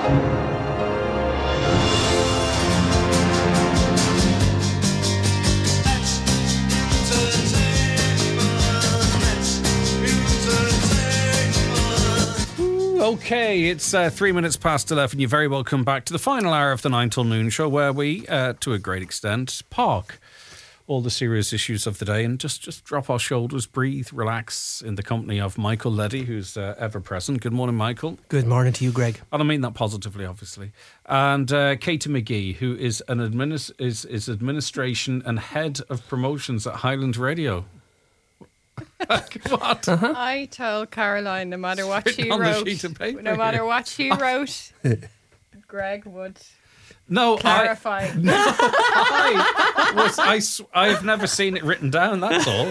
Okay, it's 3 minutes past 11. You're very welcome back to the final hour of the 9 till noon show, where we, to a great extent, park all the serious issues of the day and just drop our shoulders, breathe, relax in the company of Michael Leddy, who's ever present. Good morning, Michael. Good morning to you, Greg. And I mean that positively, obviously. And Katie McGee, who is an is administration and head of promotions at Highland Radio. What? Uh-huh. I told Caroline no matter what she on wrote, the sheet of paper no matter here. what she wrote, Greg would clarify. I've never seen it written down. That's all.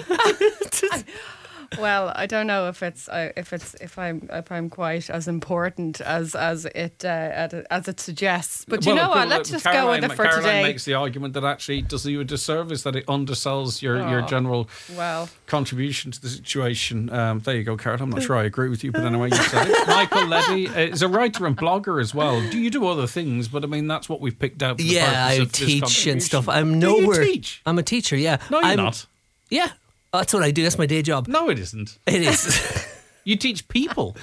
Well, I don't know if I'm quite as important as it suggests. But you know what? Let's just go with it for Caroline today. makes the argument that actually it does you a disservice, that it undersells your general contribution to the situation. There you go, Carol. I'm not sure I agree with you, but anyway, you said it. Michael Leddy is a writer and blogger as well. Do you do other things? But I mean, that's what we've picked out. For the I of this teach and stuff. I'm Do nowhere. you teach? I'm a teacher. Yeah. No, you're not. Yeah. That's what I do. That's my day job. No, it isn't. It is. You teach people.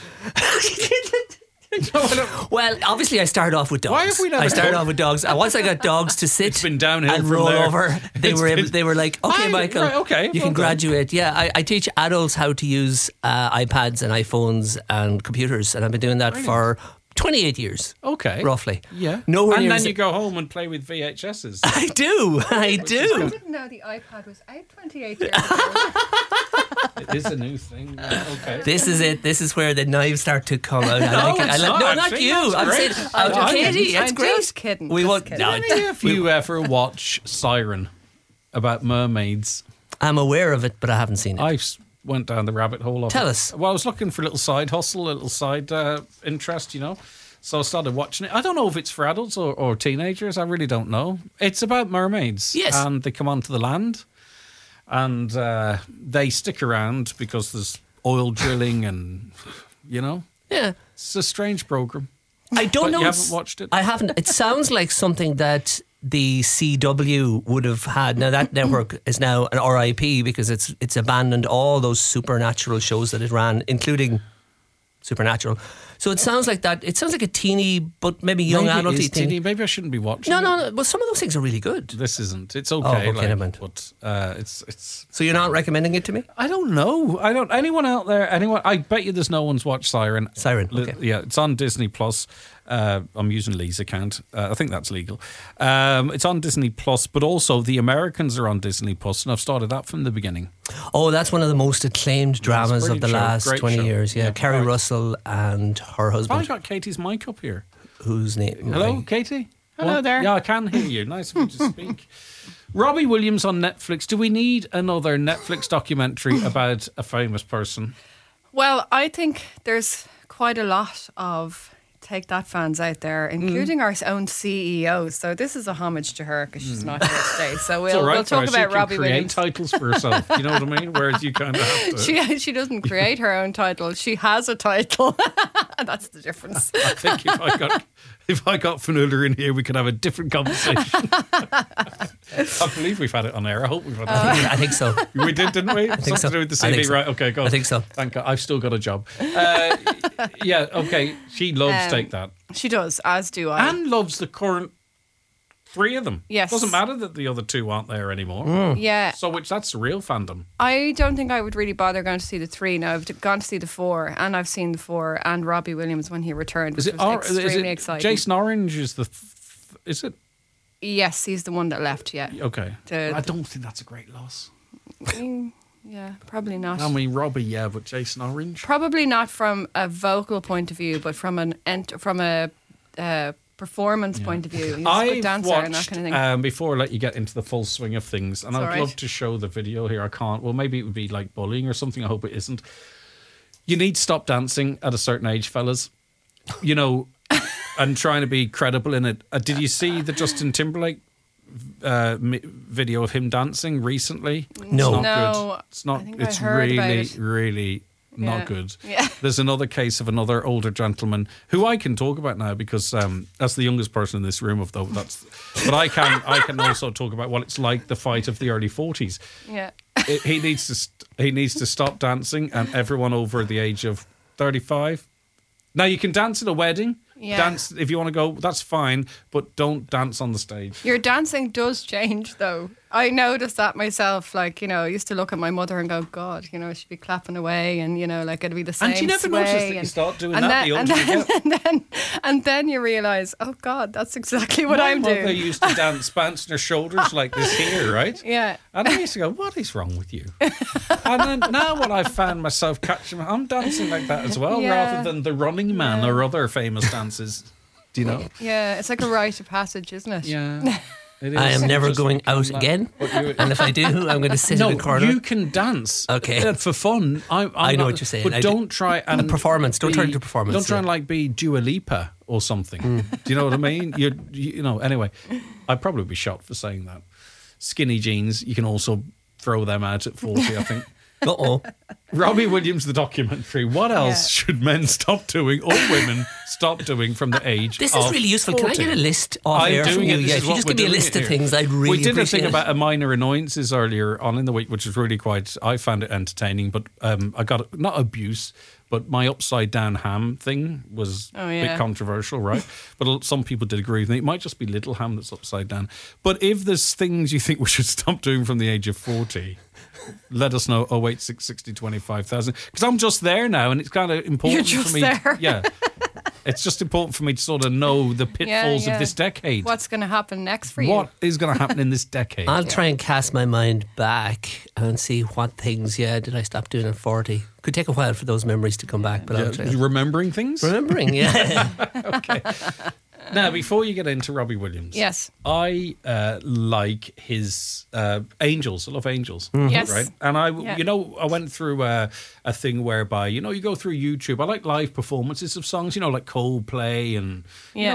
Well, obviously, I started off with dogs. Why have we never I started told- off with dogs. And once I got dogs to sit It's been downhill and from roll there. over, they were like, okay, Michael, right, okay, you well can done. graduate. Yeah, I teach adults how to use iPads and iPhones and computers, and I've been doing that for 28 years. Okay. Roughly. Yeah. Nowhere and near then as- you go home and play with VHSs. I do. I didn't know the iPad was out 28 years ago. It is a new thing. Okay. This is it. This is where the knives start to come out. No, it's not, not actually. you. That's I'm great. saying, I Katie, I'm it's great. just kidding. We just want. kidding. No, If you ever watch Siren about mermaids, I'm aware of it, but I haven't seen it. I went down the rabbit hole of Tell it. us. Well, I was looking for a little side hustle, a little side interest, you know. So I started watching it. I don't know if it's for adults or teenagers. I really don't know. It's about mermaids. Yes. And they come onto the land and they stick around because there's oil drilling and, you know. Yeah. It's a strange program. I don't But know. you it's- haven't watched it? I haven't. It sounds like something that the CW would have had. Now that network is now an RIP because it's abandoned all those supernatural shows that it ran, including Supernatural. So it sounds like that. It sounds like a teeny, but maybe young Maybe it adulty is thing. teeny. Maybe I shouldn't be watching No, it. no. Well, some of those things are really good. This isn't. It's okay. okay, never mind. But it's. So you're not recommending it to me? I don't know. Anyone out there? Anyone? I bet you there's no one's watched Siren. Siren, okay. Yeah, it's on Disney Plus. I'm using Lee's account. I think that's legal. It's on Disney Plus, but also The Americans are on Disney Plus, and I've started that from the beginning. Oh, that's one of the most acclaimed dramas of brilliant the show. last Great 20 show. years. Yeah, Yeah, Kerry right. Russell and her I husband, got Katie's mic up here. whose name? Hello, Katie. Hello What? there. Yeah, I can hear you. Nice of you to speak. Robbie Williams on Netflix. Do we need another Netflix documentary about a famous person? Well, I think there's quite a lot of Take That fans out there, including our own CEO. So this is a homage to her because she's not here today. So It's all right, we'll talk though. She about can Robbie create Williams. titles for herself. You know what I mean? Whereas you kind of have to. She doesn't create her own title. She has a title. That's the difference. I think if I got Fanula in here, we could have a different conversation. I believe we've had it on air. I hope we've had it on air. I think so. We did, didn't we? think Something so. to do with the I CV, think so. right? Okay, go. I think so. Thank God. I've still got a job. Yeah, okay. She loves Take That. She does, as do I. And loves the current three of them. Yes. Doesn't matter that the other two aren't there anymore. Yeah. So that's the real fandom. I don't think I would really bother going to see the 3 now. I've gone to see the 4, and I've seen the 4, and Robbie Williams when he returned, which was extremely exciting. Jason Orange is is it? Yes, he's the one that left, yeah. Okay. The- I don't think that's a great loss. Yeah, probably not. I mean, Robbie, yeah, but Jason Orange? Probably not from a vocal point of view, but from a performance point of view. He's a good dancer and that kind of thing. Before I let you get into the full swing of things, and It's I'd all right. love to show the video here. I can't. Well, maybe it would be like bullying or something. I hope it isn't. You need to stop dancing at a certain age, fellas. You know, and trying to be credible in it. Did you see the Justin Timberlake video of him dancing recently? No. It's not No, good. It's not. I think I It's heard about really, it. really not Yeah. good. Yeah. There's another case of another older gentleman who I can talk about now because as the youngest person in this room, but I can also talk about what it's like the fight of the early 40s. Yeah. He needs to stop dancing, and everyone over the age of 35. Now you can dance at a wedding. Yeah. Dance if you want to go. That's fine, but don't dance on the stage. Your dancing does change, though. I noticed that myself. Like, you know, I used to look at my mother and go, God, you know, she'd be clapping away, and you know, like it'd be the same. And you never sway notice that you start doing that the older you get. And then you realise, oh God, that's exactly what I'm My mother doing. used to dance bouncing her shoulders like this here, right? Yeah. And I used to go, what is wrong with you? And then now when I found myself catching, I'm dancing like that as well, Yeah. rather than the Running Man or other famous dances. Do you know? Yeah, it's like a rite of passage, isn't it? Yeah. It is. I am never Just going become out that. again. But you- And if I do, I'm going to sit no, in a corner. you can dance. Okay. For fun. I know what you're saying. But I don't try and A performance. Don't turn it into performance, Don't try yeah. and like be Dua Lipa or something. Do you know what I mean? You know. Anyway, I'd probably be shot for saying that. Skinny jeans. You can also throw them out at 40. I think. Uh-oh. Robbie Williams, the documentary. What else should men stop doing or women stop doing from the age This of is really useful. 40? Can I get a list off I'm air from doing you? it. This Yeah, is if you what just we're give me a doing list it of here. things, I'd really We did a appreciate thing it. about a minor annoyances earlier on in the week, which was really quite. I found it entertaining, but I got not abuse, but my upside down ham thing was a bit controversial, right? But some people did agree with me. It might just be little ham that's upside down. But if there's things you think we should stop doing from the age of 40. Let us know 08660 25,000 because I'm just there now and it's kind of important You're for just me. there. Yeah, it's just important for me to sort of know the pitfalls of this decade. What's going to happen next for you? What is going to happen in this decade? I'll try and cast my mind back and see what things, did I stop doing at 40? Could take a while for those memories to come back, but I'll try. Remembering things? Remembering, yeah. Okay. Now, before you get into Robbie Williams, Yes. I like his Angels. I love Angels. Yes. Right? And I went through a thing whereby, you go through YouTube. I like live performances of songs, like Coldplay and,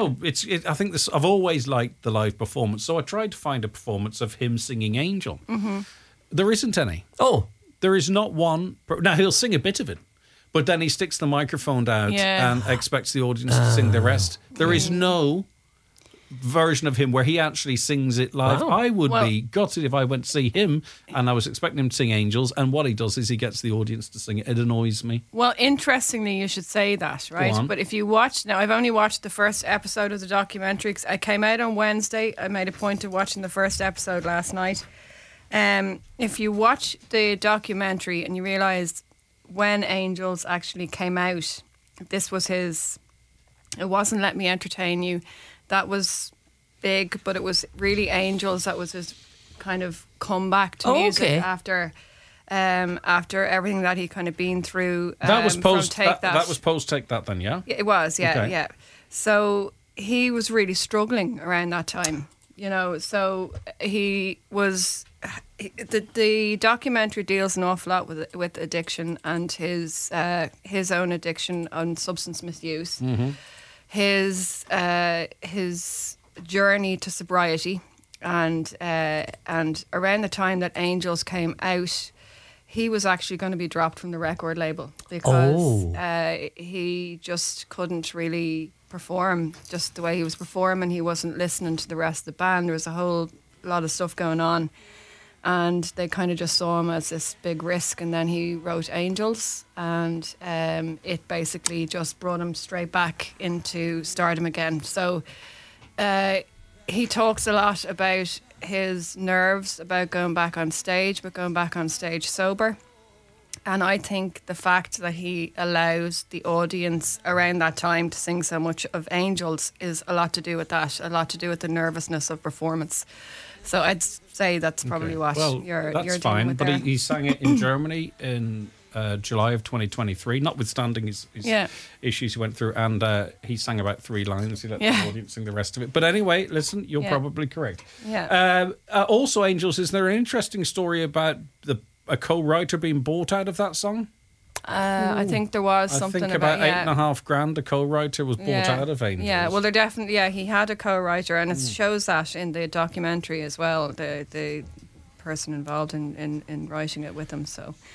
I think I've always liked the live performance. So I tried to find a performance of him singing Angel. Mm-hmm. There isn't any. Oh. There is not one. Now, he'll sing a bit of it. But then he sticks the microphone out and expects the audience to sing the rest. There is no version of him where he actually sings it live. Wow. I would be gutted if I went to see him and I was expecting him to sing Angels, and what he does is he gets the audience to sing it. It annoys me. Well, interestingly, you should say that, right? on. But if you watch, now I've only watched the first episode of the documentary because I came out on Wednesday. I made a point of watching the first episode last night. If you watch the documentary and you realise when Angels actually came out, this was his. It wasn't Let Me Entertain You. That was big, but it was really Angels. That was his kind of comeback to music after everything that he kind of been through. That was post. Take That was post. Take that. Then, yeah. It was, yeah, Okay. yeah. So he was really struggling around that time, So he was. The documentary deals an awful lot with addiction and his own addiction and substance misuse, his journey to sobriety, and around the time that Angels came out, he was actually going to be dropped from the record label because he just couldn't really perform just the way he was performing. He wasn't listening to the rest of the band. There was a whole lot of stuff going on. And they kind of just saw him as this big risk. And then he wrote Angels. And it basically just brought him straight back into stardom again. So he talks a lot about his nerves, about going back on stage, but going back on stage sober. And I think the fact that he allows the audience around that time to sing so much of Angels is a lot to do with that, a lot to do with the nervousness of performance. So I'd say that's probably what you're dealing fine. with But there. he sang it in Germany in July of 2023, notwithstanding his issues he went through, and he sang about 3 lines. He let the audience sing the rest of it. But anyway, listen, you're probably correct. Yeah. Also, Angels, is there an interesting story about a co-writer being bought out of that song? I think there was something I think about $8,500. A co-writer was bought out of Angels. Yeah, well, they're definitely. Yeah, he had a co-writer, and it shows that in the documentary as well. The person involved in writing it with him. So,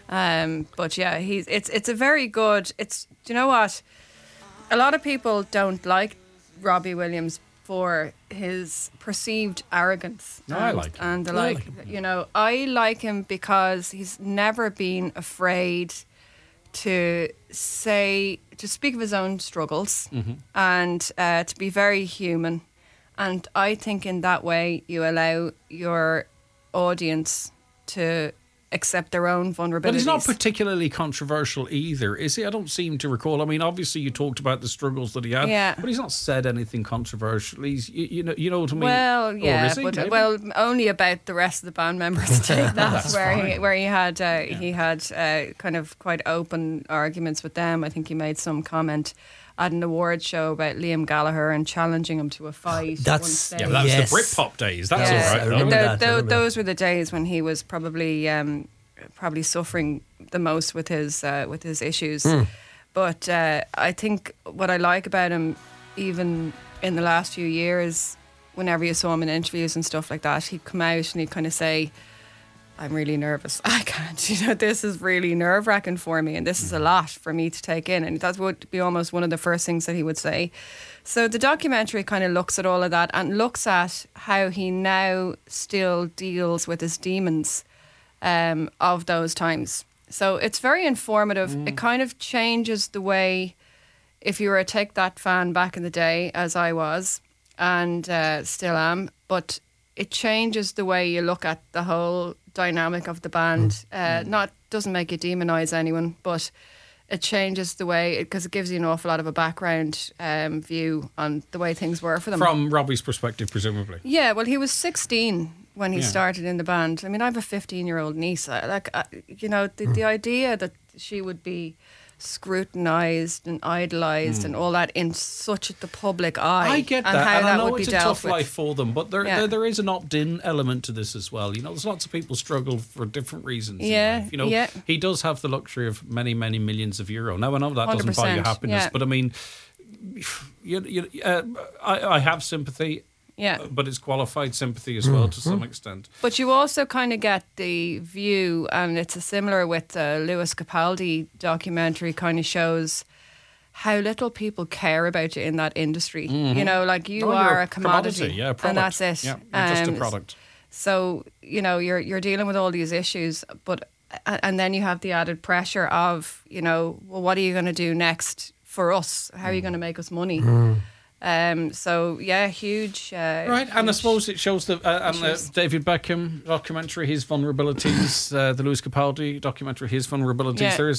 But yeah, it's a very good. It's, do you know what? A lot of people don't like Robbie Williams for his perceived arrogance. No, I like him. And I like, like him. you know, I like him because he's never been afraid to speak of his own struggles and to be very human. And I think in that way you allow your audience to accept their own vulnerabilities. But he's not particularly controversial either, is he? I don't seem to recall. I mean, obviously you talked about the struggles that he had, but he's not said anything controversial. He's, you know what I mean? Well, yeah, or is he, but maybe? well, only about the rest of the band members take that, where he had kind of quite open arguments with them. I think he made some comment at an awards show about Liam Gallagher and challenging him to a fight. That's- at one stage. Yeah, but that was the Britpop days. That's Yeah. all right. I though. remember that. Those were the days when he was probably suffering the most with his issues. But I think what I like about him, even in the last few years, whenever you saw him in interviews and stuff like that, he'd come out and he'd kind of say, I'm really nervous. I can't, this is really nerve-wracking for me, and this is a lot for me to take in. And that would be almost one of the first things that he would say. So the documentary kind of looks at all of that and looks at how he now still deals with his demons of those times. So it's very informative. It kind of changes the way, if you were a Take That fan back in the day, as I was, and still am, but it changes the way you look at the whole dynamic of the band. Doesn't make you demonise anyone, but it changes the way, because it gives you an awful lot of a background view on the way things were for them. From Robbie's perspective, presumably. Yeah, well, he was 16 when he started in the band. I mean, I have a 15-year-old niece. The idea that she would be scrutinised and idolised and all that in such the public eye. I get that, and how and I that know would it's be a dealt tough with. life for them, but there is an opt-in element to this as well. There's lots of people struggle for different reasons. Yeah, in life. He does have the luxury of many, many millions of euro. Now, I know that doesn't buy you 100%, happiness, yeah. but I mean, I have sympathy. Yeah. But it's qualified sympathy as well to some extent. But you also kind of get the view, and it's similar with the Lewis Capaldi documentary, kind of shows how little people care about you in that industry. Like you are a commodity, yeah, a product. and that's it. Yeah, you're just a product. So you're dealing with all these issues, and then you have the added pressure of well, what are you going to do next for us? How are you going to make us money? So yeah, huge. Right, and I suppose it shows the David Beckham documentary, his vulnerabilities, the Lewis Capaldi documentary, his vulnerabilities. Yeah. There is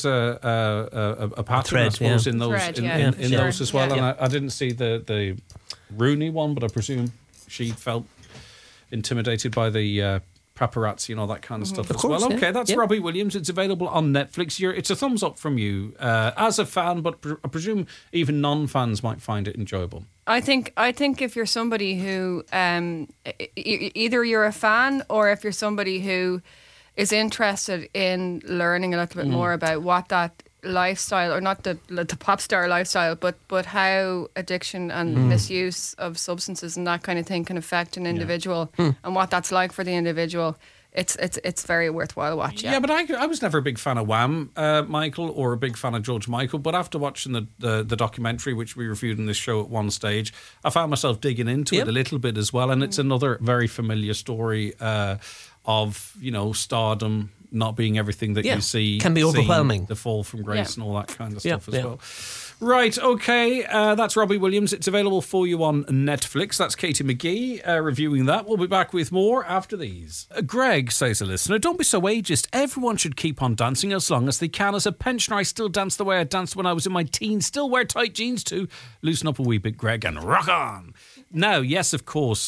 a pattern, thread, I suppose, yeah. in those Thread, in sure. those as well. Yeah. And I didn't see the Rooney one, but I presume she felt intimidated by the paparazzi and all that kind of stuff as course, well. yeah. Okay, that's Yeah. Robbie Williams. It's available on Netflix. It's a thumbs up from you as a fan, but I presume even non-fans might find it enjoyable. I think if you're somebody who either you're a fan or if you're somebody who is interested in learning a little bit more about what that lifestyle, or not the pop star lifestyle, but how addiction and misuse of substances and that kind of thing can affect an individual and what that's like for the individual. It's very worthwhile watch. Yeah, but I was never a big fan of Wham, Michael, or a big fan of George Michael. But after watching the documentary, which we reviewed in this show at one stage, I found myself digging into it a little bit as well. And it's another very familiar story of stardom not being everything that you see. Can be seeing overwhelming. The fall from grace and all that kind of stuff as Yeah. well. Right, okay, that's Robbie Williams. It's available for you on Netflix. That's Katie McGee reviewing that. We'll be back with more after these. Greg, says a listener, don't be so ageist. Everyone should keep on dancing as long as they can. As a pensioner, I still dance the way I danced when I was in my teens. Still wear tight jeans too. Loosen up a wee bit, Greg, and rock on. Now, yes, of course,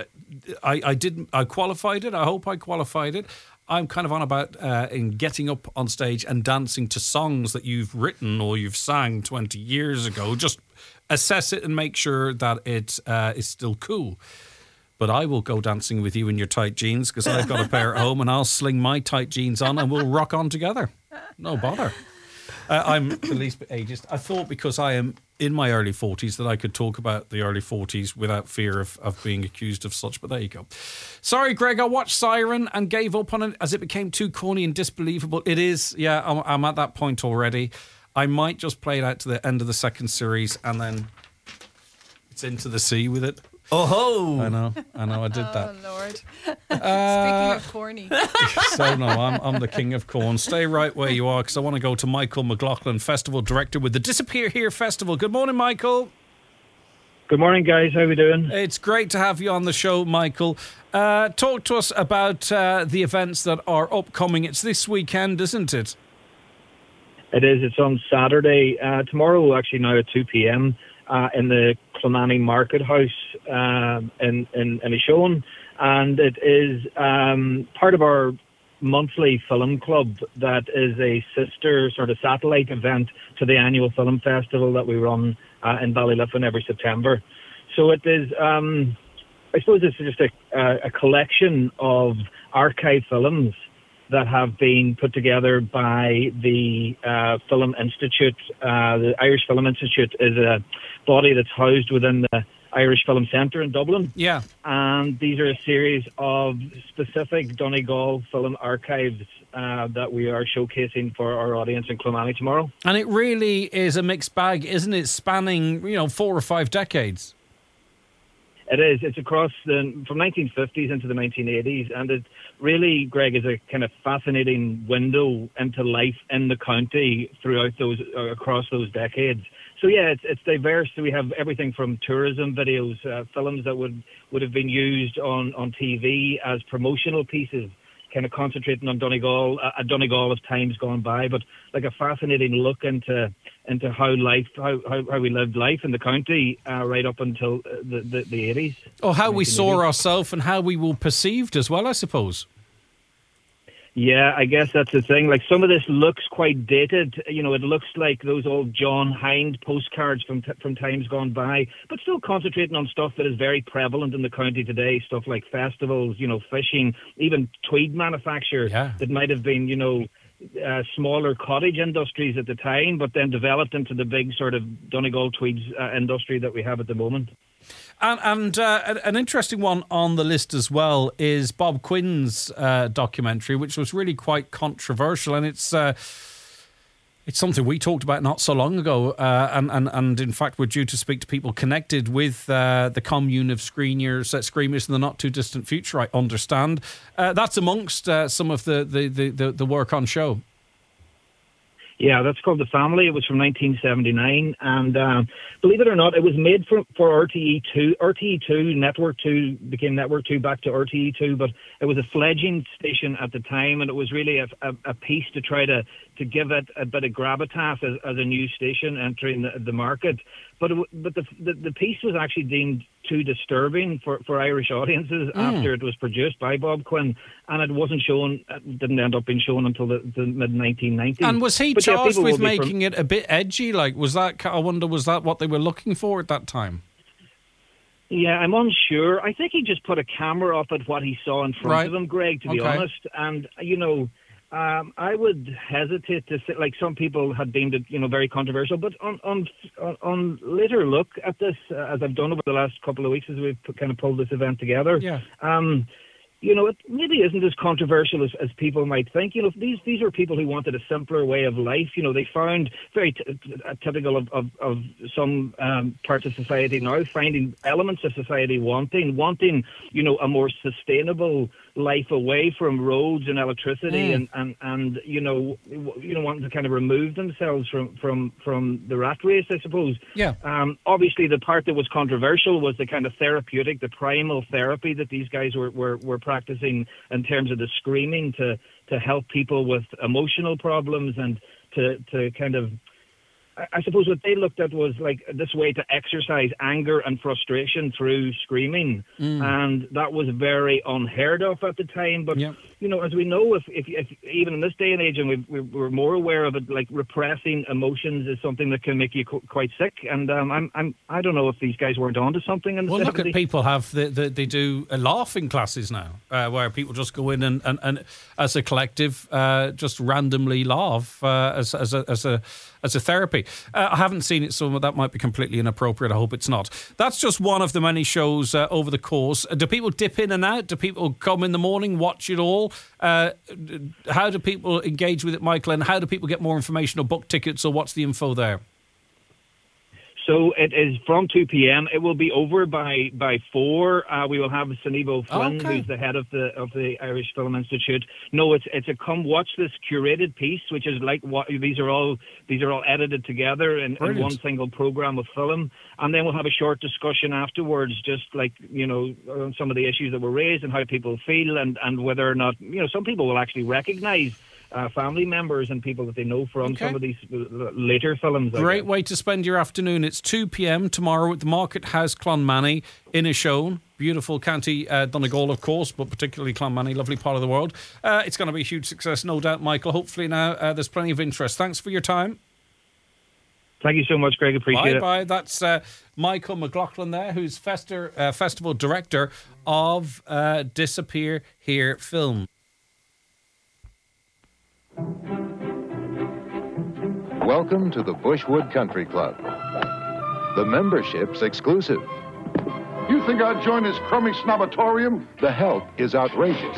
I qualified it. I hope I qualified it. I'm kind of on about in getting up on stage and dancing to songs that you've written or you've sang 20 years ago. Just assess it and make sure that it is still cool. But I will go dancing with you in your tight jeans because I've got a pair at home and I'll sling my tight jeans on and we'll rock on together. No bother. I'm the least bit ageist. I thought because I am in my early 40s that I could talk about the early 40s without fear of being accused of such, but there you go. Sorry, Greg, I watched Siren and gave up on it as it became too corny and disbelievable. It is, yeah, I'm at that point already. I might just play it out to the end of the second series and then it's into the sea with it. Oh ho! I know, I did that. Oh, Lord. Speaking of corny. So, no, I'm the king of corn. Stay right where you are because I want to go to Michael McLaughlin, Festival Director with the Disappear Here Festival. Good morning, Michael. Good morning, guys. How are we doing? It's great to have you on the show, Michael. Talk to us about the events that are upcoming. It's this weekend, isn't it? It is. It's on Saturday. Tomorrow, actually, now at 2 p.m. In the Clonmany Market House in Inishowen. And it is part of our monthly film club that is a sister sort of satellite event to the annual film festival that we run in Ballyliffin every September. So it is, I suppose it's just a collection of archive films that have been put together by the Film Institute. The Irish Film Institute is a body that's housed within the Irish Film Centre in Dublin. Yeah. And these are a series of specific Donegal film archives that we are showcasing for our audience in Clonmany tomorrow. And it really is a mixed bag, isn't it? Spanning, 4 or 5 decades. It is. It's across from 1950s into the 1980s, and it really, Greg, is a kind of fascinating window into life in the county throughout across those decades. So yeah, it's diverse. So we have everything from tourism videos, films that would have been used on TV as promotional pieces, kind of concentrating on Donegal, a Donegal of times gone by, but like a fascinating look into how we lived life in the county right up until the 80s. Oh, how we saw ourselves and how we were perceived as well, I suppose. Yeah, I guess that's the thing. Like, some of this looks quite dated. It looks like those old John Hind postcards from times gone by, but still concentrating on stuff that is very prevalent in the county today. Stuff like festivals, fishing, even tweed manufacture that might have been, smaller cottage industries at the time, but then developed into the big sort of Donegal tweeds industry that we have at the moment. And an interesting one on the list as well is Bob Quinn's documentary, which was really quite controversial, and it's something we talked about not so long ago, and in fact we're due to speak to people connected with the commune of Screamers in the not too distant future, I understand. That's amongst some of the work on show. Yeah, that's called The Family. It was from 1979, and believe it or not, it was made for RTE2. RTE2, Network 2 became Network 2 back to RTE2, but it was a fledgling station at the time, and it was really a piece to try to give it a bit of gravitas as a new station entering the market. But the piece was actually deemed too disturbing for Irish audiences after it was produced by Bob Quinn, and it wasn't shown. It didn't end up being shown until the mid 1990s. And was he charged with making it a bit edgy? Like, was that what they were looking for at that time? Yeah, I'm unsure. I think he just put a camera up at what he saw in front of him, Greg, to be honest. And I would hesitate to say, like, some people had deemed it, very controversial. But on later look at this, as I've done over the last couple of weeks, as we've kind of pulled this event together, it maybe isn't as controversial as people might think. These are people who wanted a simpler way of life. They found very typical of some parts of society now, finding elements of society wanting, a more sustainable life away from roads and electricity and wanting to kind of remove themselves from the rat race, I suppose. Yeah. Obviously, the part that was controversial was the kind of therapeutic, the primal therapy that these guys were practicing in terms of the screaming to help people with emotional problems and to kind of, I suppose what they looked at was like this way to exercise anger and frustration through screaming. And that was very unheard of at the time. But, as we know, if even in this day and age, and we're more aware of it, like repressing emotions is something that can make you quite sick. And I don't know if these guys weren't onto something in the 70s. Look at people they do laughing classes now, where people just go in and as a collective just randomly laugh as as a therapy. I haven't seen it, so that might be completely inappropriate. I hope it's not. That's just one of the many shows over the course. Do people dip in and out? Do people come in the morning, watch it all? How do people engage with it, Michael? And how do people get more information or book tickets, or what's the info there? So it is from 2 p.m. It will be over by 4. We will have Sinead Flynn, who's the head of the Irish Film Institute. No, it's a come watch this curated piece, which is like what these are all edited together in one single program of film, and then we'll have a short discussion afterwards, just like on some of the issues that were raised and how people feel, and whether or not some people will actually recognise family members and people that they know from some of these later films. Great way to spend your afternoon. It's 2 p.m. tomorrow at the Market House, Clonmany, in Inishowen. Beautiful County Donegal, of course, but particularly Clonmany, lovely part of the world. It's going to be a huge success, no doubt, Michael. Hopefully now there's plenty of interest. Thanks for your time. Thank you so much, Greg. Appreciate it. Bye. That's Michael McLaughlin there, who's festival director of Disappear Here Film. Welcome to the Bushwood Country Club. The membership's exclusive. You think I'd join this crummy snobatorium? The help is outrageous.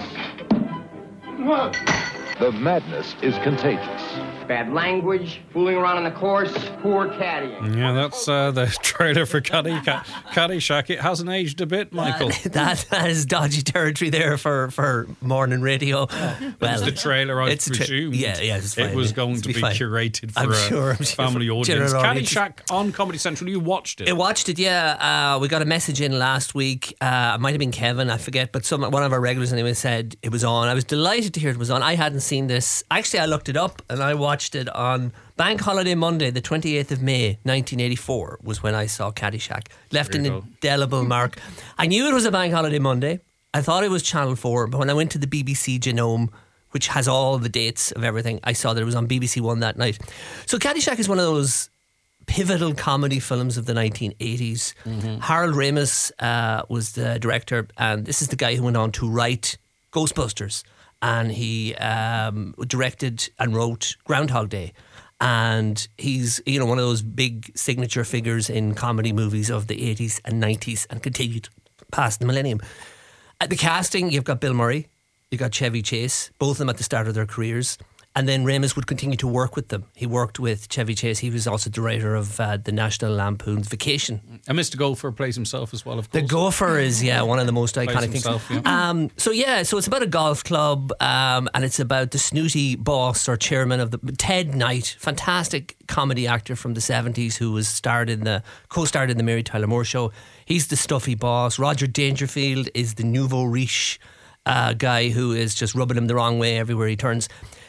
What? The madness is contagious. Bad language, fooling around on the course, poor caddying. Yeah, that's the trailer for Caddyshack. It hasn't aged a bit, Michael. That is dodgy territory there for morning radio. Well, the trailer, I presume. It's fine. It was going to be curated for a family audience. Caddyshack on Comedy Central. You watched it? I watched it, yeah. We got a message in last week. It might have been Kevin, I forget, but one of our regulars anyway said it was on. I was delighted to hear it was on. I hadn't seen this. Actually, I looked it up and I watched it on Bank Holiday Monday, the 28th of May 1984 was when I saw Caddyshack. Left an indelible mark. I knew it was a Bank Holiday Monday. I thought it was Channel 4, but when I went to the BBC Genome, which has all the dates of everything, I saw that it was on BBC One that night. So Caddyshack is one of those pivotal comedy films of the 1980s. Harold Ramis was the director, and this is the guy who went on to write Ghostbusters. And he directed and wrote Groundhog Day. And he's, one of those big signature figures in comedy movies of the 80s and 90s and continued past the millennium. At the casting, you've got Bill Murray, you've got Chevy Chase, both of them at the start of their careers. And then Ramis would continue to work with them. He worked with Chevy Chase. He was also the writer of the National Lampoon's Vacation. And Mr. Gopher plays himself as well, of course. The Gopher is, one of the most iconic himself, things. Yeah. So it's about a golf club and it's about the snooty boss or chairman of the Ted Knight, fantastic comedy actor from the 70s who was co-starred in the Mary Tyler Moore Show. He's the stuffy boss. Roger Dangerfield is the nouveau riche guy who is just rubbing him the wrong way everywhere he turns.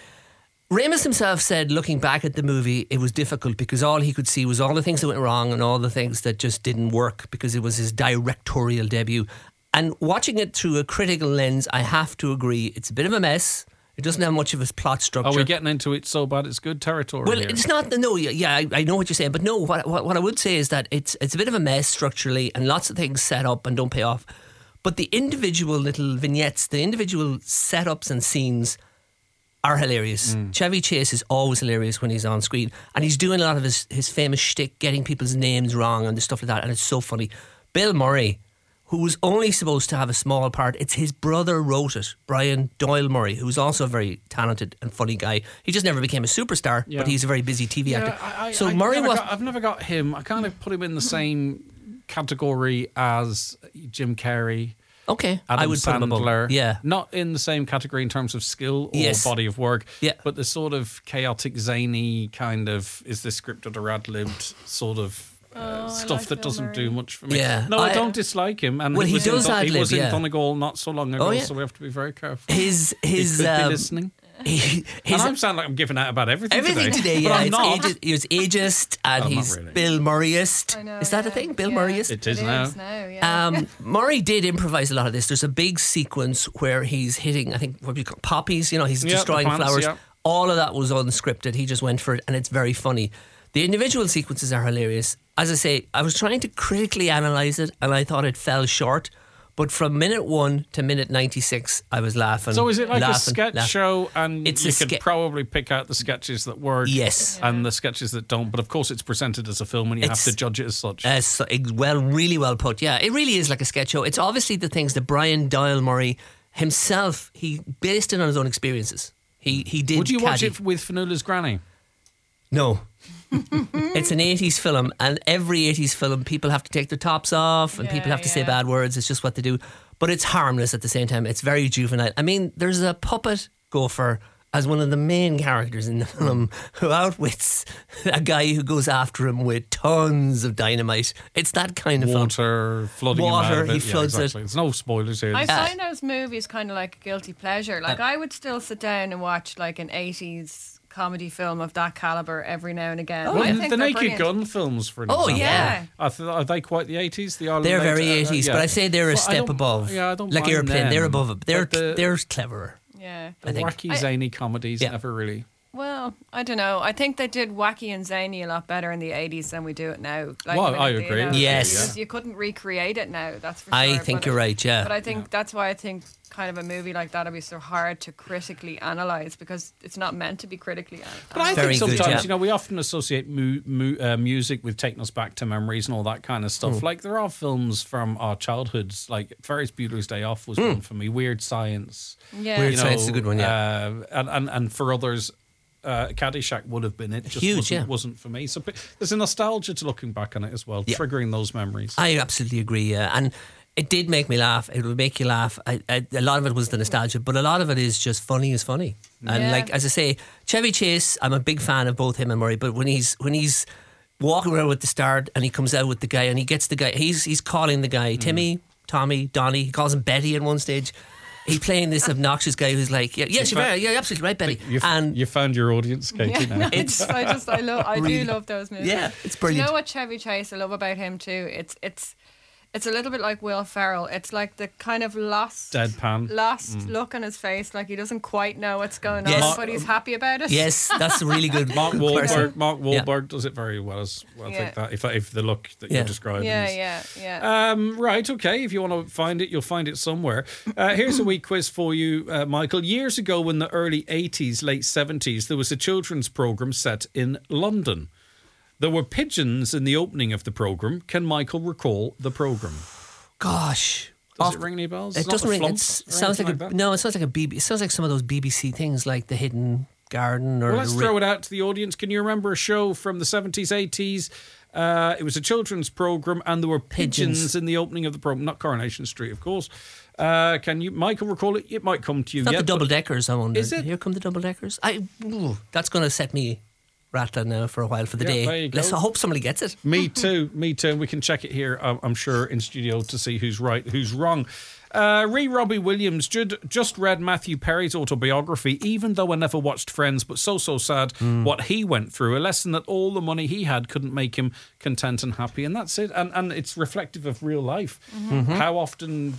Ramis himself said, looking back at the movie, it was difficult because all he could see was all the things that went wrong and all the things that just didn't work because it was his directorial debut. And watching it through a critical lens, I have to agree, it's a bit of a mess. It doesn't have much of a plot structure. Are we getting into it so bad it's good territory? Well, here? It's not. No, I know what you're saying, but no. What I would say is that it's a bit of a mess structurally, and lots of things set up and don't pay off. But the individual little vignettes, the individual setups and scenes are hilarious. Chevy Chase is always hilarious when he's on screen, and he's doing a lot of his famous shtick, getting people's names wrong and stuff like that, and it's so funny. Bill Murray, who was only supposed to have a small part, it's his brother wrote it, Brian Doyle Murray, who's also a very talented and funny guy. He just never became a superstar, but he's a very busy TV actor. I've never got him. I kind of put him in the same category as Jim Carrey. Okay, Adam I would Sandler, put him above. Yeah, not in the same category in terms of skill or body of work. Yeah, but the sort of chaotic, zany kind of is this scripted or ad-libbed sort of stuff that doesn't do much for me. Yeah, no, I don't dislike him. And he does ad-lib. He was in Donegal not so long ago, so we have to be very careful. His he could be listening. And I'm sounding like I'm giving out about everything today. Yeah, I'm not. He's ageist and he's really. Bill Murrayist. I know, is that a thing? Bill Murrayist? It is now. Murray did improvise a lot of this. There's a big sequence where he's hitting, I think, what do you call it, poppies. He's destroying plants, flowers. Yeah. All of that was unscripted. He just went for it, and it's very funny. The individual sequences are hilarious. As I say, I was trying to critically analyse it, and I thought it fell short. But from minute 1 to minute 96, I was laughing. So is it like a laughing, sketch laughing. show, and It's you a could probably pick out the sketches that work, Yes. and the sketches that don't. But of course, it's presented as a film, and you have It's- to judge it as such. Really well put. Yeah, it really is like a sketch show. It's obviously the things that Brian Doyle Murray himself, he based it on his own experiences. He did. Would you watch Caddy. it with Fanula's granny? No. It's an 80s film, and every 80s film, people have to take their tops off and people have to say bad words. It's just what they do. But it's harmless at the same time. It's very juvenile. I mean, there's a puppet gopher as one of the main characters in the film who outwits a guy who goes after him with tons of dynamite. It's that kind of film. Water flooding him Water, out of it. he floods it. There's no spoilers here. I find those movies kind of like a guilty pleasure. Like I would still sit down and watch like an 80s comedy film of that caliber every now and again. Well, I the think they're Naked brilliant. Gun films, for Oh, example. yeah. Are they quite the 80s? They're very 80s, but I say they're a Well, I step don't- above. Yeah, I don't like mind Airplane, them, they're above it. but They're cleverer. Yeah. the I think. wacky, zany comedies never really. Well, I don't know. I think they did wacky and zany a lot better in the 80s than we do it now. Like, Well, I agree. Yes. You couldn't recreate it now, that's for sure. I think but- you're right, yeah. But I think that's why I think kind of a movie like that would be so hard to critically analyse because it's not meant to be critically analysed. But I Very think good, sometimes, yeah. we often associate music with taking us back to memories and all that kind of stuff. Like, there are films from our childhoods, like Ferris Bueller's Day Off was one for me, Weird Science. Yeah. Weird Science is a good one, yeah. And for others, Caddyshack would have been it. Just Huge, wasn't for me. So there's a nostalgia to looking back on it as well, triggering those memories. I absolutely agree, yeah. And it did make me laugh. It would make you laugh. A lot of it was the nostalgia, but a lot of it is just funny is funny. And Yeah. like, as I say, Chevy Chase, I'm a big fan of both him and Murray, but when he's walking around with the start and he comes out with the guy and he gets the guy, he's calling the guy Timmy, Tommy, Donnie, he calls him Betty at one stage. He's playing this obnoxious guy who's like, yes, you're absolutely right, Betty. You found your audience, Katie, now. It's I really- do love those movies. Yeah, it's Do brilliant. you know what Chevy Chase I love about him too? It's a little bit like Will Ferrell. It's like the kind of lost Deadpan. look on his face, like he doesn't quite know what's going Yes. on, but he's happy about it. Yes, that's a really good Mark person. Wahlberg does it very well as well. I think that if the look that you're describing Yeah. Right, okay. If you want to find it, you'll find it somewhere. Here's a wee quiz for you, Michael. Years ago in the early 80s, late 70s, there was a children's programme set in London. There were pigeons in the opening of the programme. Can Michael recall the programme? Gosh. Does it ring any bells? It doesn't ring. It It sounds like that. no. It sounds like a BBC. It sounds like some of those BBC things, like The Hidden Garden. Or Well, let's throw it out to the audience. Can you remember a show from the 70s, 80s? It was a children's programme, and there were pigeons in the opening of the programme. Not Coronation Street, of course. Can you, Michael, recall it? It might come to you. It's not yet, the double deckers. I wonder. Is it? Here come the double deckers. That's going to set me rattling now for a while for the Yeah, day. there you go. Let's hope somebody gets it. Me too. And we can check it here, I'm sure, in studio to see who's right, who's wrong. Robbie Williams just read Matthew Perry's autobiography, even though I never watched Friends, but so sad what he went through. A lesson that all the money he had couldn't make him content and happy. And that's it. And it's reflective of real life. How often,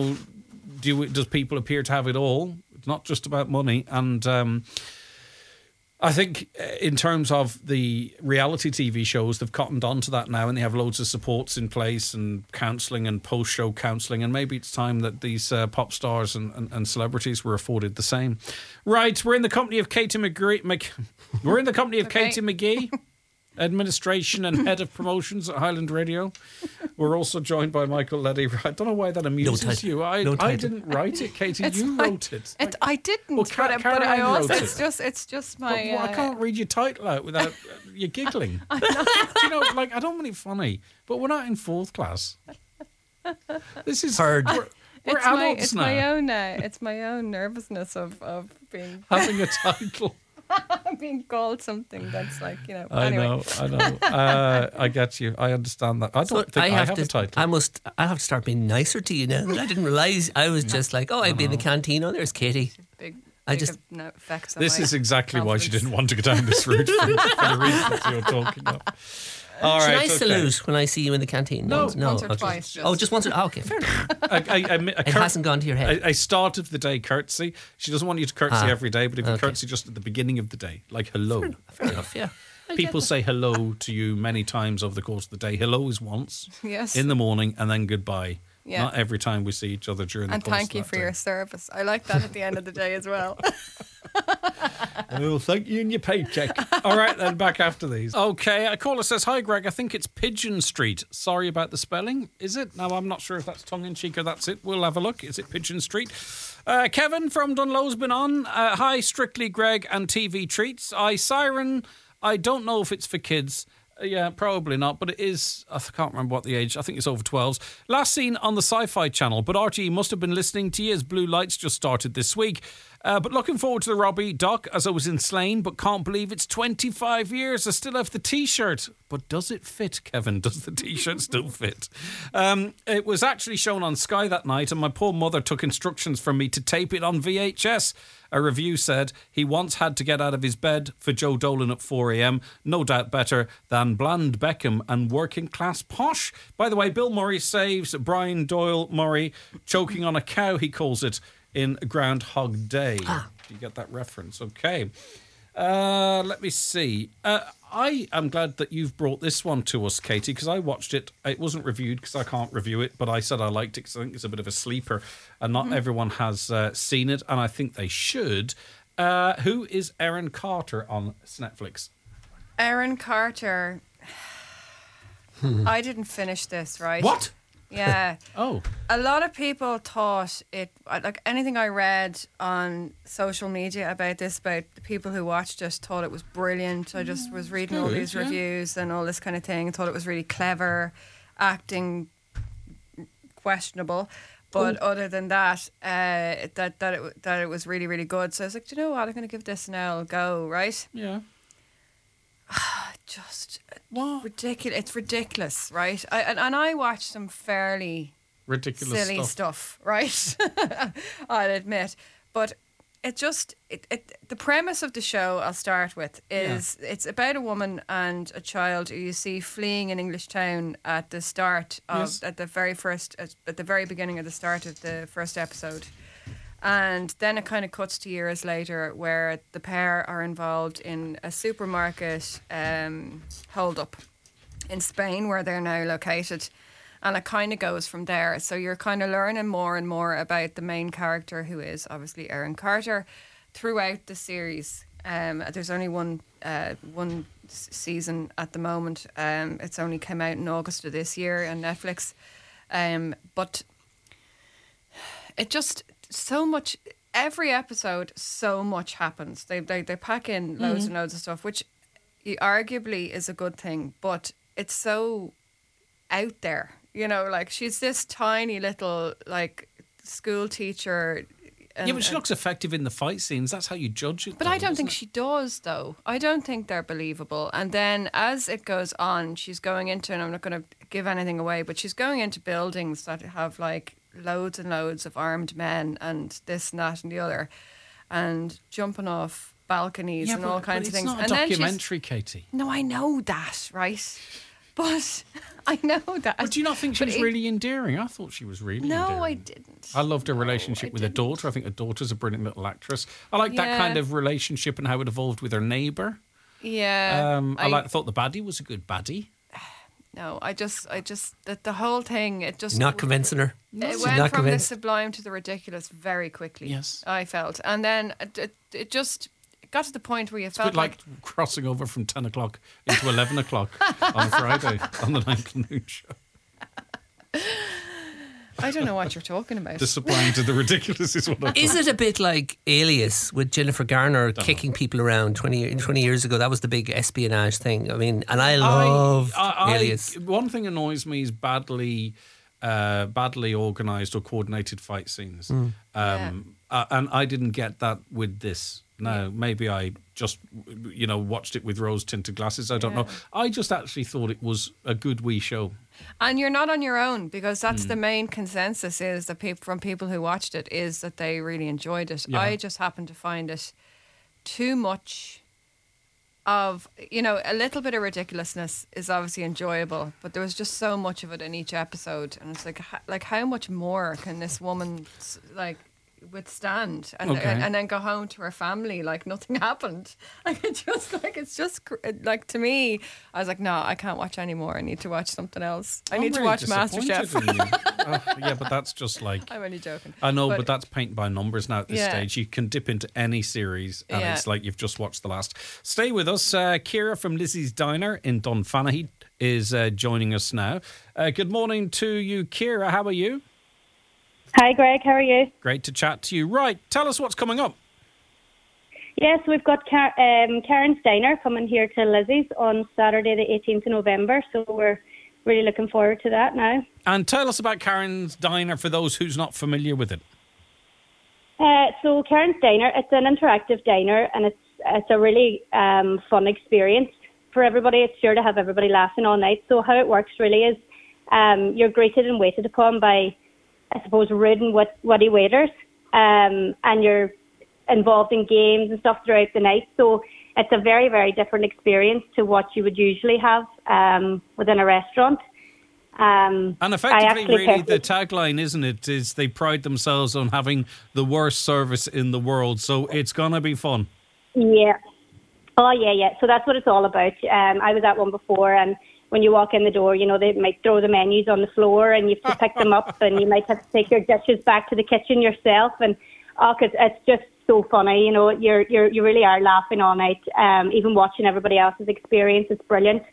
does people appear to have it all? It's not just about money. And I think in terms of the reality TV shows, they've cottoned on to that now, and they have loads of supports in place and counselling and post-show counselling, and maybe it's time that these pop stars and celebrities were afforded the same. Right, we're in the company of Katie McGee. We're in the company of Katie McGee, administration and head of promotions at Highland Radio. We're also joined by Michael Leddy. I don't know why that amuses you. I didn't write it, Katie. You wrote it. I didn't, Well, but I Caroline also wrote it. it's just my. Well, I can't read your title out without you giggling. I don't mean it funny, but we're not in fourth class. This is Third. We're adults now. It's my own nervousness of being Having a title. being called something that's like I anyway. know. I get you. I understand that. I don't think I have a title. I have to start being nicer to you now. I didn't realise. I was just like, I'd be in the canteen. Oh, there's Katie. Big effects on This my is exactly why she confidence. didn't want to go down this route for the reasons you're talking of. All Should right, I okay. salute when I see you in the canteen? No, once or okay. twice. Oh, just once. Okay, fair enough. It hasn't gone to your head. A start of the day curtsy. She doesn't want you to curtsy every day, but if you okay. curtsy just at the beginning of the day, like hello. Fair enough, yeah. People say hello to you many times over the course of the day. Hello is once Yes. in the morning, and then goodbye Yeah. Not every time we see each other during the And course thank of you that for day. your service. I like that at the end of the day as well. Well, thank you and your paycheck. All right, then, back after these. Okay, a caller says, hi, Greg, I think it's Pigeon Street. Sorry about the spelling. Is it? No, I'm not sure if that's tongue-in-cheek or that's it. We'll have a look. Is it Pigeon Street? Kevin from Dunlow's been on. Hi, Strictly Greg and TV Treats. Siren, I don't know if it's for kids. Yeah, probably not, but it is. I can't remember what the age. I think it's over 12s. Last seen on the Sci-Fi Channel, but RTE must have been listening to you as Blue Lights just started this week. But looking forward to the Robbie doc as I was in Slane, but can't believe it's 25 years. I still have the T-shirt. But does it fit, Kevin? Does the T-shirt still fit? It was actually shown on Sky that night, and my poor mother took instructions from me to tape it on VHS. A review said he once had to get out of his bed for Joe Dolan at 4 a.m. No doubt better than Bland Beckham and Working Class Posh. By the way, Bill Murray saves Brian Doyle Murray choking on a cow, he calls it, in Groundhog Day. You get that reference? Okay. Let me see. I am glad that you've brought this one to us, Katie, because I watched it. It wasn't reviewed because I can't review it, but I said I liked it because I think it's a bit of a sleeper and not everyone has seen it, and I think they should. Who is Aaron Carter on Netflix? Aaron Carter. I didn't finish this, right? What? Yeah. Oh. A lot of people thought it, like anything I read on social media about this, about the people who watched it, thought it was brilliant. I just was reading all these reviews and all this kind of thing, and thought it was really clever, acting questionable. But other than that, that it was really, really good. So I was like, do you know what? I'm going to give this now a go, right? Yeah. Just What? ridiculous. It's ridiculous, right? I watched some fairly Ridiculous silly stuff, right? I'll admit, but it just the premise of the show I'll start with is it's about a woman and a child who you see fleeing an English town at the start of at the very beginning of the start of the first episode. And then it kind of cuts to years later where the pair are involved in a supermarket hold-up in Spain where they're now located. And it kind of goes from there. So you're kind of learning more and more about the main character, who is obviously Aaron Carter, throughout the series. There's only one season at the moment. It's only came out in August of this year on Netflix. But it just... so much, every episode, so much happens. They pack in loads and loads of stuff, which arguably is a good thing, but it's so out there. You know, like she's this tiny little like school teacher. Yeah, but she looks effective in the fight scenes. That's how you judge it. But I don't think she does, though. I don't think they're believable. And then as it goes on, she's going into, and I'm not going to give anything away, but she's going into buildings that have like loads and loads of armed men and this and that and the other, and jumping off balconies and all kinds of things. It's not a documentary, Katie. No, I know that, right? But I know that. But do you not think she was really endearing? I thought she was really endearing. No, I didn't. I loved her relationship with her daughter. I think her daughter's a brilliant little actress. I like that kind of relationship and how it evolved with her neighbour. Yeah. I thought the baddie was a good baddie. No, I just the whole thing, it just... Not convincing her? It went from the sublime to the ridiculous very quickly. Yes. I felt. And then it just got to the point where you felt a bit like crossing over from 10 o'clock into 11 o'clock on Friday on the 9 Noon Show. I don't know what you're talking about. The sublime to the ridiculous is what I Is it a bit like Alias with Jennifer Garner kicking people around 20 years ago? That was the big espionage thing. I mean, and I love Alias. One thing annoys me is badly organised or coordinated fight scenes. And I didn't get that with this. No, maybe I just, watched it with rose-tinted glasses. I don't know. I just actually thought it was a good wee show. And you're not on your own, because that's the main consensus is that from people who watched it is that they really enjoyed it. Yeah. I just happened to find it too much of, a little bit of ridiculousness is obviously enjoyable, but there was just so much of it in each episode. And it's like how much more can this woman, withstand and, Okay. and then go home to her family like nothing happened. Like it's just like to me, I was like, no, I can't watch anymore. I need to watch something else. I need to really watch disappointed MasterChef. in you. Yeah, but that's just like I'm only joking. I know, but that's paint by numbers now at this Yeah. stage. You can dip into any series and Yeah. it's like you've just watched the last. Stay with us. Ciara from Lizzie's Diner in Dunfanaghy is joining us now. Good morning to you, Ciara. How are you? Hi, Greg. How are you? Great to chat to you. Right, tell us what's coming up. Yes, we've got Karen's Diner coming here to Lizzie's on Saturday, the 18th of November. So we're really looking forward to that now. And tell us about Karen's Diner for those who's not familiar with it. So Karen's Diner, it's an interactive diner, and it's a really fun experience for everybody. It's sure to have everybody laughing all night. So how it works really is you're greeted and waited upon by, I suppose, rude and witty waiters, and you're involved in games and stuff throughout the night. So it's a very, very different experience to what you would usually have within a restaurant. And effectively, really, the tagline, isn't it, is they pride themselves on having the worst service in the world. So it's going to be fun. Yeah. Oh, yeah. So that's what it's all about. I was at one before, and when you walk in the door, you know, they might throw the menus on the floor and you have to pick them up, and you might have to take your dishes back to the kitchen yourself. And it's just so funny, you know. You really are laughing all night. Even watching everybody else's experience, it's brilliant.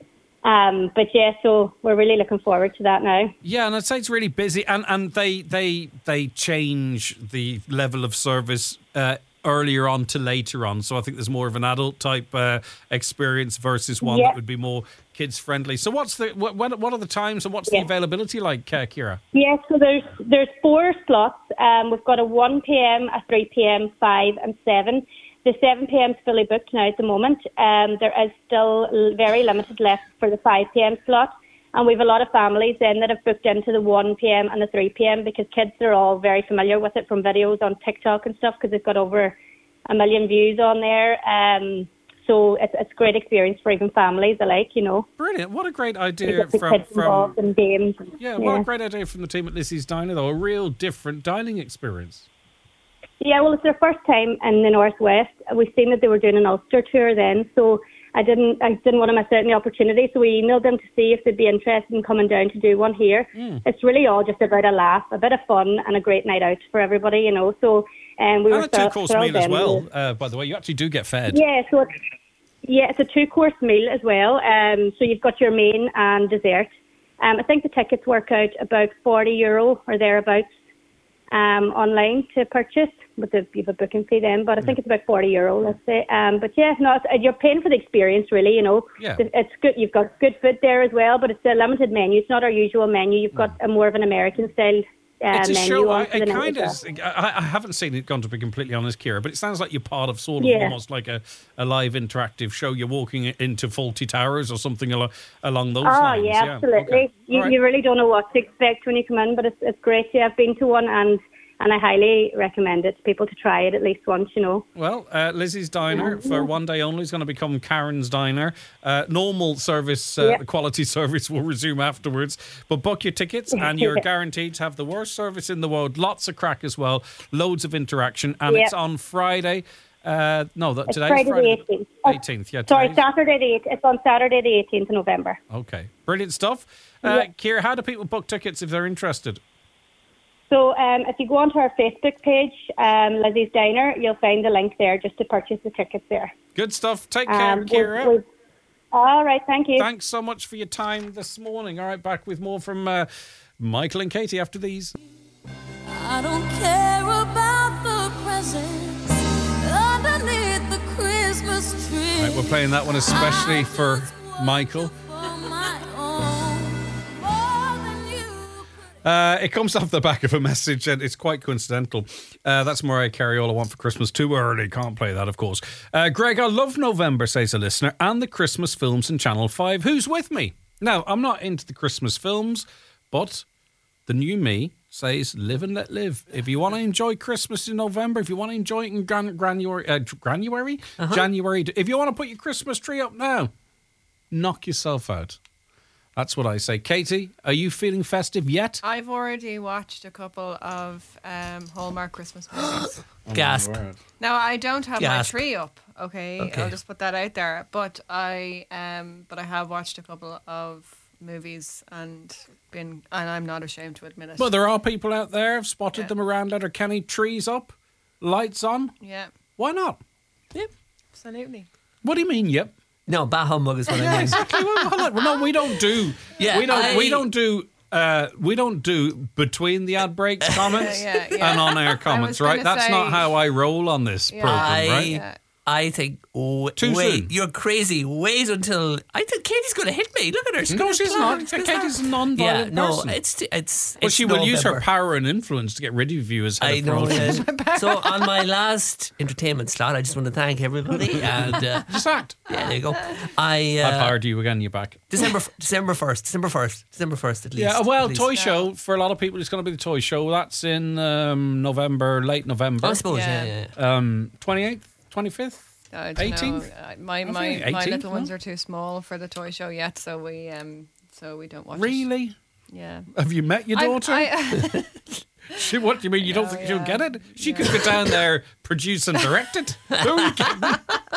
But yeah, so we're really looking forward to that now. Yeah, and I'd say it's really busy, and they change the level of service earlier on to later on. So I think there's more of an adult type experience versus one that would be more kids friendly. So what are the times and what's the availability like, Ciara? Yeah, so there's 4 slots. We've got a 1 p.m, a 3 p.m, 5 and 7. The 7 p.m. is fully booked now at the moment. There is still very limited left for the 5 p.m. slot. And we have a lot of families then that have booked into the 1 p.m. and the 3 p.m. because kids are all very familiar with it from videos on TikTok and stuff, because they've got over 1 million views on there. So it's a great experience for even families alike, you know. Brilliant. What a great idea from in games. Yeah, what a great idea from the team at Lizzie's Diner, though. A real different dining experience. Yeah, well, it's their first time in the Northwest. We've seen that they were doing an Ulster tour then, so I didn't want to miss out on the opportunity. So we emailed them to see if they'd be interested in coming down to do one here. It's really all just about a laugh, a bit of fun, and a great night out for everybody, you know. So we were a 2-course meal as well. By the way, you actually do get fed. Yeah, so it's a 2-course meal as well. So you've got your main and dessert. I think the tickets work out about €40 or thereabouts online to purchase. But you have a booking fee then, but I think it's about €40, let's say. But yeah, no, you're paying for the experience, really, you know. Yeah. It's good. You've got good food there as well, but it's a limited menu. It's not our usual menu. You've got a more of an American style it's a menu. show. On It kind of. I haven't seen it, gone to be completely honest, Ciara, but it sounds like you're part of sort of almost like a live interactive show. You're walking into Fawlty Towers or something along those lines. Oh, yeah, absolutely. Okay. You really don't know what to expect when you come in, but it's great. Yeah, I've been to one, and I highly recommend it to people to try it at least once, you know. Well, Lizzie's Diner for one day only is going to become Karen's Diner. Normal service, quality service will resume afterwards. But book your tickets and you're guaranteed to have the worst service in the world. Lots of crack as well. Loads of interaction. And it's on Friday. Today's Friday the 18th. 18th, yeah. Sorry, Saturday the 8th. It's on Saturday the 18th of November. Okay. Brilliant stuff. Ciara, how do people book tickets if they're interested? So if you go onto our Facebook page, Lizzie's Diner, you'll find the link there just to purchase the tickets there. Good stuff. Take care, Ciara. All right, thank you. Thanks so much for your time this morning. All right, back with more from Michael and Katie after these. I don't care about the presents underneath the Christmas tree. Right, we're playing that one especially for Michael. It comes off the back of a message and it's quite coincidental. That's Mariah Carey, All I Want for Christmas. Too early, can't play that, of course. Greg, I love November, says a listener, and the Christmas films in Channel 5. Who's with me? Now, I'm not into the Christmas films, but the new me says live and let live. If you want to enjoy Christmas in November, if you want to enjoy it in January, if you want to put your Christmas tree up now, knock yourself out. That's what I say. Katie, are you feeling festive yet? I've already watched a couple of Hallmark Christmas movies. Gasp. Now I don't have Gasp. my tree up. Okay, I'll just put that out there. But I have watched a couple of movies and I'm not ashamed to admit it. Well, there are people out there have spotted them around Letterkenny, trees up, lights on. Yeah, Why not? absolutely. What do you mean? Yep. No, bah humbug is what I mean. Exactly. Well, no, we don't do. Yeah, we don't do between the ad breaks comments and on air comments, right? That's not how I roll on this program, right? I think, Too wait, soon. you're crazy. Wait until I think Katie's going to hit me. Look at her. No, she's not. Katie's a non-violent person. It's. Well, she will use her November. power and influence to get rid of you as head I of know. promotions. Yeah. So on my last entertainment slot, I just want to thank everybody and Just act. yeah, there you go. I've hired you again. You're back. December 1st at least. Yeah, well, at least. toy show for a lot of people. It's going to be the toy show. That's in November, late November. I suppose. Yeah. 28th, 25th. I don't 18th? know. My 18th, little ones no? are too small for the toy show yet, so we don't watch it. Really? Yeah. Have you met your daughter? What do you mean? You don't think she'll get it? She could go down there, produce and direct it. Who are you kidding?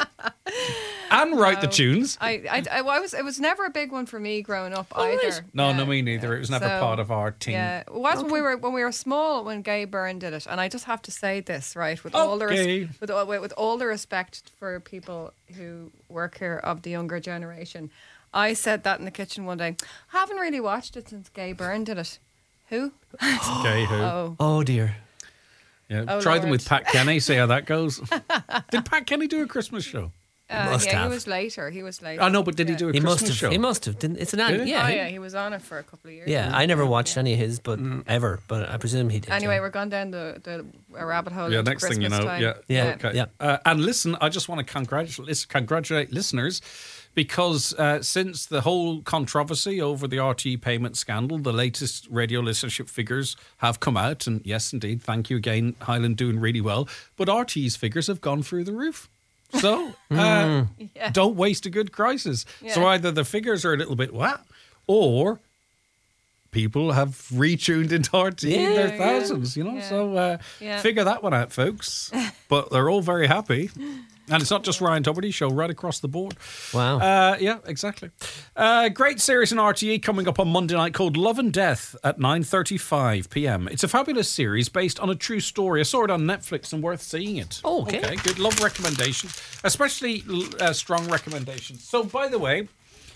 And write the tunes. It was never a big one for me growing up either. No, me neither. It was never So, part of our team. Yeah, it was when we were small when Gay Byrne did it, and I just have to say this with all the with all the respect for people who work here of the younger generation. I said that in the kitchen one day. I haven't really watched it since Gay Byrne did it. Who? Okay, who? Oh dear. Yeah, Oh, try them Lord. with Pat Kenny. See how that goes. Did Pat Kenny do a Christmas show? Must have. He was later. I know, but did he do a He Christmas must have. show? He must have. Didn't, it's an Did he? yeah. Oh yeah, he was on it for a couple of years. Yeah, I never watched any of his, but ever. But I presume he did. Anyway, yeah. we're gone down the rabbit hole. Yeah, into next thing you Christmas know, time. Yeah. Okay. Yeah. And listen, I just want to congratulate listeners because since the whole controversy over the RTE payment scandal, the latest radio listenership figures have come out. And yes, indeed, thank you again, Highland, doing really well. But RTE's figures have gone through the roof. So don't waste a good crisis. So Yeah. either the figures are a little bit or people have retuned into RTE in their thousands, you know. Yeah. So Yeah. figure that one out, folks. But they're all very happy. And it's not just Ryan Tuberty's show, right across the board. Wow. Yeah, exactly. Great series in RTE coming up on Monday night called Love and Death at 9:35 p.m. It's a fabulous series based on a true story. I saw it on Netflix and worth seeing it. Oh, okay. Good. Love recommendations, especially strong recommendations. So, by the way,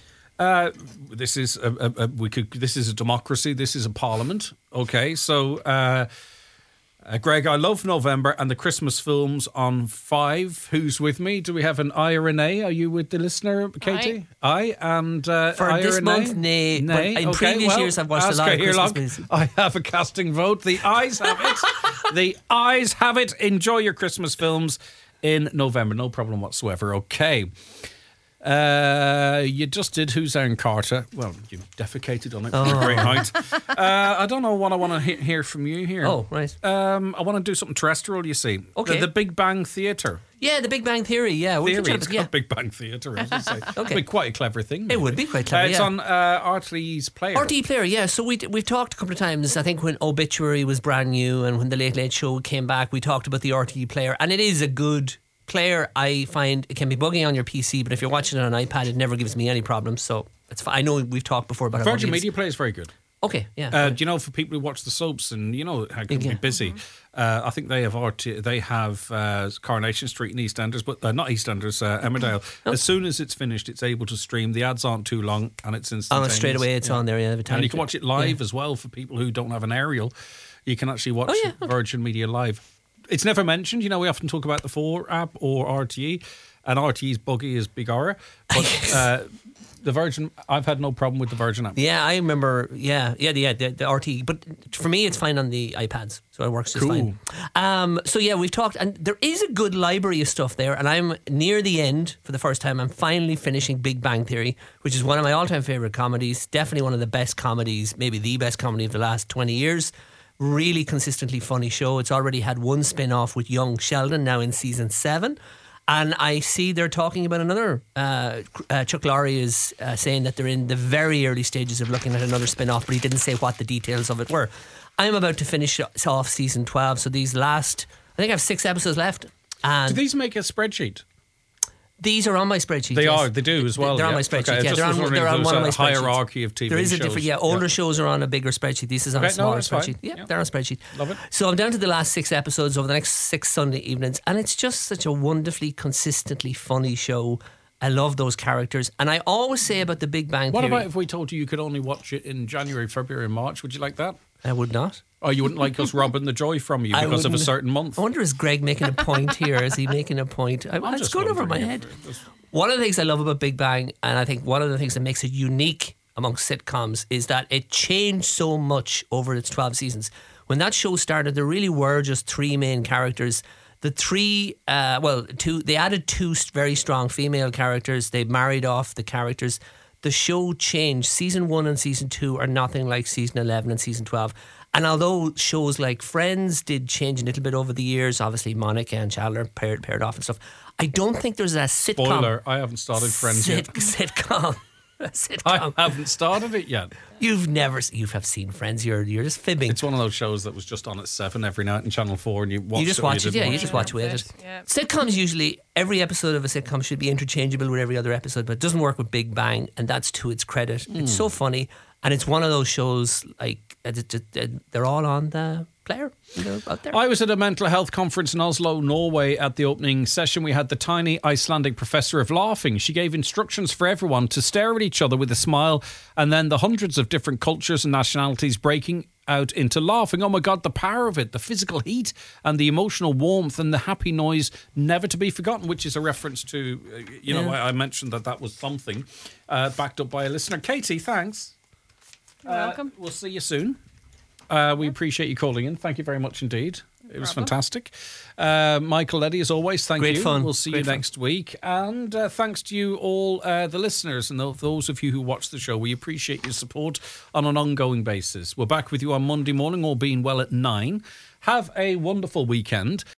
this is this is a democracy. This is a parliament. Okay, so. Greg, I love November and the Christmas films on 5. Who's with me? Do we have an I or an A? Are you with the listener, Katie? I and For I this or an month, A? nay. But Nay. in Okay, previous years, I've watched a ask lot of here, Christmas Locke. movies. I have a casting vote. The ayes have it. The ayes have it. Enjoy your Christmas films in November. No problem whatsoever. Okay. You just did Who's Aaron Carter. Well, you defecated on it from a great height. I don't know what I want to hear from you here. Oh, right. I want to do something terrestrial, you see. Okay. The Big Bang Theatre. Yeah, the Big Bang Theory. Yeah, we can Theory. chat It's about- yeah. called Big Bang Theatre, as I say. Okay. It'd be quite a clever thing. It would be quite clever, It's yeah. on RTE's Player. RTE Player, yeah. So we've talked a couple of times. I think when Obituary was brand new and when the Late Late Show came back, we talked about the RTE Player, and it is a good player. I find it can be buggy on your PC, but if you're watching it on an iPad, it never gives me any problems. So it's fine. I know we've talked before about Virgin Media Player is very good. Okay, yeah. Do you know, for people who watch the soaps and you know how it can be busy, I think they have Coronation Street and EastEnders, but not EastEnders, Emmerdale. As soon as it's finished, it's able to stream. The ads aren't too long, and it's instantaneous. straight away it's on there. Yeah, and you can watch it live as well for people who don't have an aerial. You can actually watch Virgin Media live. It's never mentioned. You know, we often talk about the 4 app or RTE, and RTE's buggy is Big Aura, but. The Virgin, I've had no problem with the Virgin app. Yeah, I remember. The RTE, but for me, it's fine on the iPads, so it works just fine. So yeah, we've talked, and there is a good library of stuff there, and I'm near the end for the first time. I'm finally finishing Big Bang Theory, which is one of my all-time favorite comedies. Definitely one of the best comedies, maybe the best comedy of the last 20 years. Really consistently funny show. It's already had one spin-off with young Sheldon now in season 7. And I see they're talking about another. Chuck Lorre is saying that they're in the very early stages of looking at another spin-off, but he didn't say what the details of it were. I'm about to finish off season 12, so these last, I think I have 6 episodes left. And do these make a spreadsheet? These are on my spreadsheet. They yes. are. They do as well. They're on my spreadsheet. Yeah, they're on one of my spreadsheets. Hierarchy of TV There is a shows. different. Yeah, older shows are on a bigger spreadsheet. This is on a smaller spreadsheet. Yeah, they're on a spreadsheet. Love it. So I'm down to the last 6 episodes over the next 6 Sunday evenings, and it's just such a wonderfully, consistently funny show. I love those characters, and I always say about The Big Bang Theory. What about if we told you could only watch it in January, February, and March? Would you like that? I would not. Oh, you wouldn't like us robbing the joy from you because of a certain month? I wonder, is Greg making a point here? Is he making a point? It's going over my head. One of the things I love about Big Bang, and I think one of the things that makes it unique amongst sitcoms, is that it changed so much over its 12 seasons. When that show started, there really were just 3 main characters. The 3, they added 2 very strong female characters. They married off the characters. The show changed. Season 1 and Season 2 are nothing like Season 11 and Season 12. And although shows like Friends did change a little bit over the years, obviously Monica and Chandler paired off and stuff, I don't think there's a sitcom. Spoiler, I haven't started Friends yet. Sitcom. I haven't started it yet. You have seen Friends. You're just fibbing. It's one of those shows that was just on at 7 every night in Channel 4, and you just watch it. You just watch with it. Yeah. Sitcoms usually, every episode of a sitcom should be interchangeable with every other episode, but it doesn't work with Big Bang, and that's to its credit. It's so funny, and it's one of those shows like they're all on the player. Out there. I was at a mental health conference in Oslo, Norway at the opening session. We had the tiny Icelandic professor of laughing. She gave instructions for everyone to stare at each other with a smile, and then the hundreds of different cultures and nationalities breaking out into laughing. Oh my God, the power of it, the physical heat and the emotional warmth and the happy noise never to be forgotten, which is a reference to, I mentioned that was something backed up by a listener. Katie, thanks. You're welcome. We'll see you soon. We appreciate you calling in. Thank you very much indeed. It was fantastic. Michael Leddy, as always, thank you. Great fun. We'll see you next week. And thanks to you all, the listeners, and those of you who watch the show. We appreciate your support on an ongoing basis. We're back with you on Monday morning, all being well, at 9. Have a wonderful weekend.